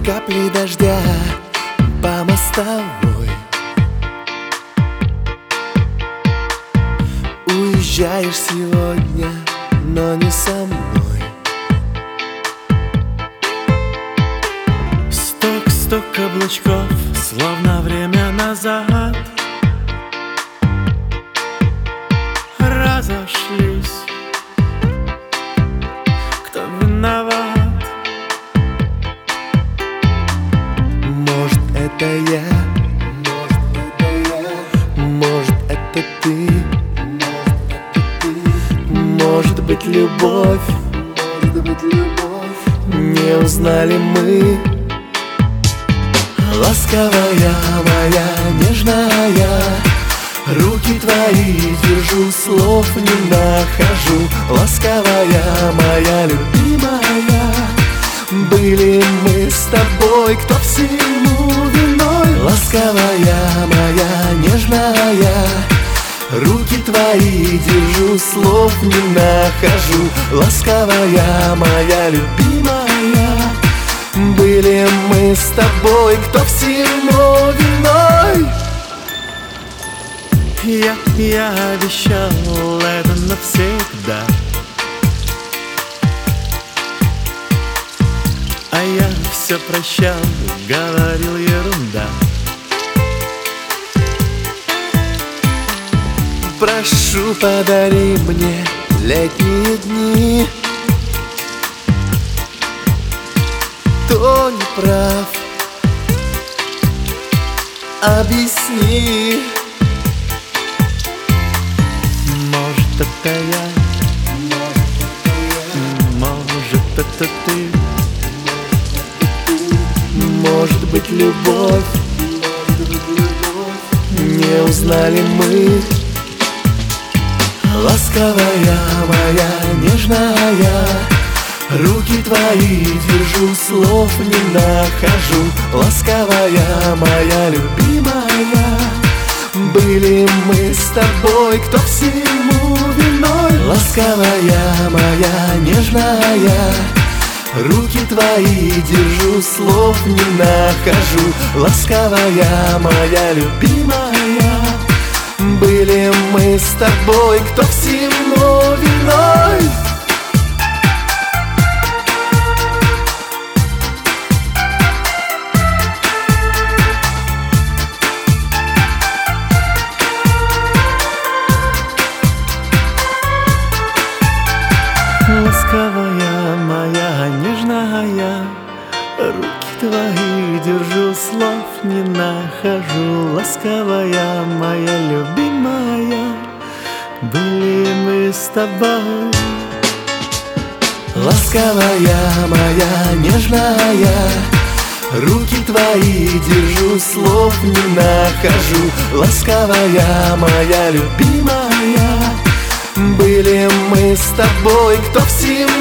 Капли дождя по мостовой. Уезжаешь сегодня, но не со мной. Стук каблучков, словно время назад. Разошлись, кто виноват? Может, это я, может, это ты, может быть, любовь, не узнали мы. Ласковая моя, нежная, руки твои держу, слов не нахожу. Ласковая моя, любимая, были мы с тобой, кто всему виной. Ласковая моя, нежная, руки твои держу, слов не нахожу. Ласковая моя, любимая, были мы с тобой, кто всему виной. Я обещал это навсегда, а я все прощал, говорил ерунда. Прошу, подари мне летние дни. Кто не прав, объясни. Может, это я, может, это ты, может быть, любовь, не узнали мы. Ласковая моя, нежная, руки твои держу, слов не нахожу. Ласковая моя, любимая, были мы с тобой, кто всему виной. Ласковая моя, нежная, руки твои держу, слов не нахожу. Ласковая моя, любимая, были мы с тобой, кто всему виной. ласковая моя, нежная, руки твои держу, слов не нахожу. Ласковая моя, любимая, были мы с тобой. Ласковая моя, нежная, руки твои держу, слов не нахожу. Ласковая моя, любимая, были мы с тобой, кто всему